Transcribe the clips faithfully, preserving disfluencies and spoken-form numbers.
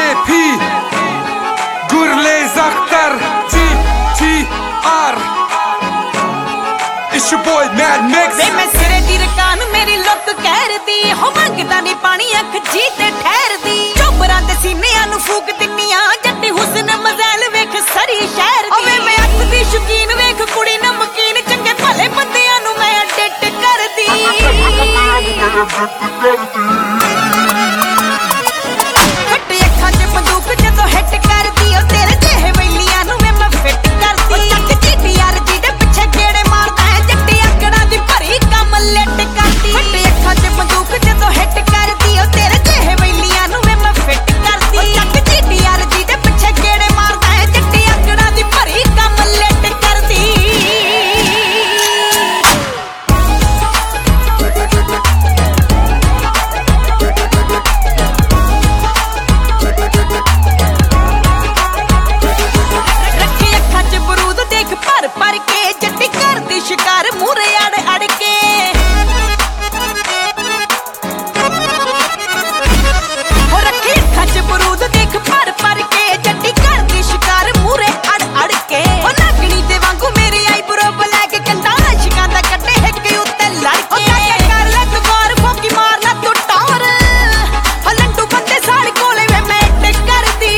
P Gurlez Akhtar T T R It's your boy Mad Mix ਵੇ ਮੈਂ ਸਿਰੇ ਦੀ ਰਕਾਨ ਮੇਰੀ look ਕਹਿਰਦੀ ਹੋ ਮੰਗਦਾ ਨਹੀਂ ਪਾਣੀ ਅੱਖ ਜੀ ਤੇ ਠਹਿਰਦੀ ਚੋਬਰਾਂ ਦੇ ਸੀਨਿਆਂ ਨੂੰ ਫੂਕ ਦਿੰਨੀਆਂ ਜੱਟੀ ਹੁਸਨ ਮਜ਼ੈਲ ਵੇਖ ਸਰੀ ਸ਼ਹਿਰ ਦੀ ਓਵੇ ਮੈਂ ਅੱਖ ਦੀ ਸ਼ੌਕੀਨ ਵੇਖ ਕੁੜੀ ਨਮਕੀਨ ਚੰਗੇ ਭਲੇ ਬੰਦਿਆਂ ਨੂੰ ਮੈਂ ਅਡਿਟ ਕਰਦੀ ਫੱਟੇ ਅੱਖਾਂ 'ਚ ਬੰਦੂਕ ਜਦੋਂ ਹਿੱਟ ਕਰਦੀ ਓ ਤੇਰੇ ਜਿਹੇ ਵੈਲੀਆਂ ਨੂੰ ਵੇ ਮੈਂ ਫਿੱਟ ਕਰਦੀ ਚੱਕ ਚੀਟੀ ਯਾਰ ਜੀ ਦੇ ਪਿੱਛੇ ਗੇੜੇ ਮਾਰਦਾ ਹੈ ਜੱਟੀ ਆਕੜਾਂ ਦੀ ਭਰੀ ਕੰਮ ਲਿਟ ਕਰਦੀ ਫੱਟੇ ਅੱਖਾਂ 'ਚ ਬੰਦੂਕ ਜਦੋਂ ਹਿੱਟ ਕਰਦੀ ਓ ਤੇਰੇ ਜਿਹੇ ਵੈਲੀਆਂ ਨੂੰ ਵੇ ਮੈਂ ਫਿੱਟ ਕਰਦੀ ਚੱਕ ਚੀਟੀ ਯਾਰ ਜੀ ਦੇ ਪਿੱਛੇ ਗੇੜੇ ਮਾਰਦਾ ਹੈ ਜੱਟੀ ਆਕੜਾਂ ਦੀ ਭਰੀ ਕੰਮ ਲਿਟ ਕਰਦੀ ਪਰ ਕੇ ਜੱਟੀ ਕਰਦੀ ਸ਼ਿਕਾਰ ਮੂਰੇ ਅੜ ਅੜ ਕੇ ਹੋ ਰੱਖੀ ਅੱਖਾਂ 'ਚ ਬਰੂਦ ਦੇਖ ਪਰ ਪਰ ਕੇ ਜੱਟੀ ਕਰਦੀ ਸ਼ਿਕਾਰ ਮੂਰੇ ਅੜ ਅੜ ਕੇ ਉਹ ਨਾਗਣੀ ਦੇ ਵਾਂਗੂ ਮੇਰੀ ਆਈਬ੍ਰੋ ਬਲੈਕ ਕੰਦਾ ਆਸ਼ਿਕਾਂ ਦਾ ਕੱਢੇ ਹਿੱਕ ਉੱਤੇ ਲੜ ਕੇ ਕਰ ਲੈ ਤੂੰ ਗੌਰ ਫੋਕੀ ਮਾਰ ਲੈ ਤੂੰ ਟੌਰ ਹੋ ਲੰਡੂ ਬੰਦੇ ਸਾਲ ਕੋਲੇ ਵੇ ਮੈਂ ਟਿਕ ਕਰਦੀ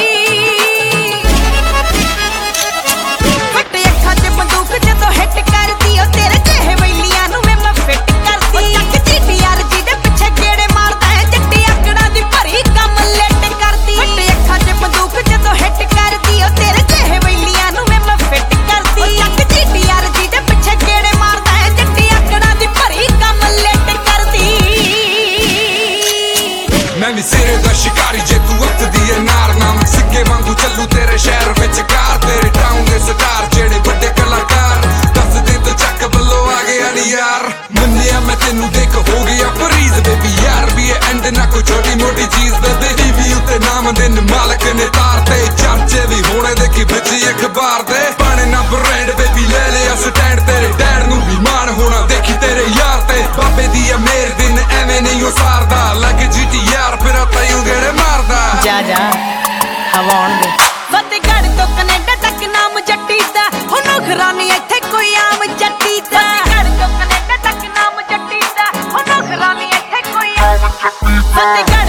ਬੰਦੂਕ ਜਦੋਂ ਹਿੱਟ ਕਰਦੀ ਓ ਤੇਰੇ ਜਿਹੇ ਵੈਲੀਆਂ ਨੂੰ ਵੇ ਮੈਂ ਫਿੱਟ ਕਰਦੀ ਚੱਕ ਚੀਟੀ ਯਾਰ ਜੀ ਦੇ ਪਿੱਛੇ ਗੇੜੇ ਮਾਰਦਾ ਹੈ ਜੱਟੀ ਆਕੜਾਂ ਦੀ ਭਰੀ ਕੰਮ ਲਿਟ ਕਰਦੀ ਫੱਟੇ ਅੱਖਾਂ 'ਚ ਬੰਦੂਕ ਜਦੋਂ ਹਿੱਟ ਕਰਦੀ ਓ ਤੇਰੇ ਜਿਹੇ ਵੈਲੀਆਂ ਨੂੰ ਵੇ ਮੈਂ ਫਿੱਟ ਕਰਦੀ ਚੱਕ ਚੀਟੀ ਯਾਰ ਜੀ ਦੇ ਪਿੱਛੇ ਗੇੜੇ ਮਾਰਦਾ ਹੈ ਜੱਟੀ ਆਕੜਾਂ ਦੀ ਭਰੀ ਕੰਮ ਲਿਟ ਕਰਦੀ ਮੈਂ ਵੀ ਸਿਰੇ ਦਾ ਸ਼ਿਕਾਰੀ ਜੇ ਤੂੰ ਵਕਤ ਦੀ ਏ ਨਾਰ ਨਾਮ ਸਿੱਕੇ ਵਾਂਗੂ ਚੱਲੂ ਤੇਰੇ ਸ਼ਹਿਰ ਵਿੱਚ ਕਾਰ ਤੇਰੇ ਟਾਊਨ ਦੇ ਸਟਾਰ ਜਿਹੜੇ ਵੱਡੇ ਕਲਾਕਾਰ ਦੱਸ ਦੇ ਤੂੰ ਚੱਕ ਬੱਲੋ ਆ ਗਿਆ ਨੀ ਯਾਰ ਮੰਨਿਆ ਮੈਂ ਤੈਨੂੰ ਦੇਖ ਹੋ ਗਿਆ ਫਰੀਜ਼ ਬੇਬੀ ਯਾਰ ਵੀ ਇਹ ਐਂਡ ਨਾ ਕੋਈ ਛੋਟੀ ਮੋਟੀ ਚੀਜ਼ ਬੇਬੀ ਟੀਵੀ ਉੱਤੇ ਨਾਮ ਦੇ ਮਾਲਕ ਨੇ ਤਾਰ ਤੇ ਚਰਚੇ ਵੀ ਹੋਣੇ ਦੇਖੀ ਵਿੱਚ ਅਖਬਾਰ ਦੇ ਪਾਣੇ ਨਾ ਬ੍ਰਾਂਡ ਬੇਬੀ ਲੈ ਲਿਆ ਸਟੈਂਡ ਤੇਰੇ ਡੈਡ ਨੂੰ ਵੀ ਮਾਣ ਹੋਣਾ ਦੇਖੀ ਤੇਰੇ ਯਾਰ ਤੇ ਬਾਬੇ ਦੀ ਆ ਮੇਰ ਦਿਨ ਐਵੇਂ ਨਹੀਂ ਉਸਾਰਦਾ ਲੱਗ ਜੀਟੀ ਯਾਰ ਫਿਰ ਤੈਨੂੰ ਗੇੜੇ ਮਾਰਦਾ ਜਾ ਜਾ ਹਵਾਉਣ ਦੇ ਫਤਿਹਗੜ੍ਹ ਤੋਂ ਕੈਨੇਡਾ ਤੱਕ ਨਾਮ ਜੱਟੀ ਦਾ ਹੁਣ ਨਖਰਾਨੀ ਇੱਥੇ ਕੋਈ ਆਮ ਜੱਟੀ ਦਾ ਫਤਿਹਗੜ੍ਹ ਤੋਂ ਕੈਨੇਡਾ ਤੱਕ ਨਾਮ ਜੱਟੀ ਦਾ ਹੁਣ ਨਖਰਾਨੀ ਇੱਥੇ ਕੋਈ ਆਮ ਜੱਟੀ ਦਾ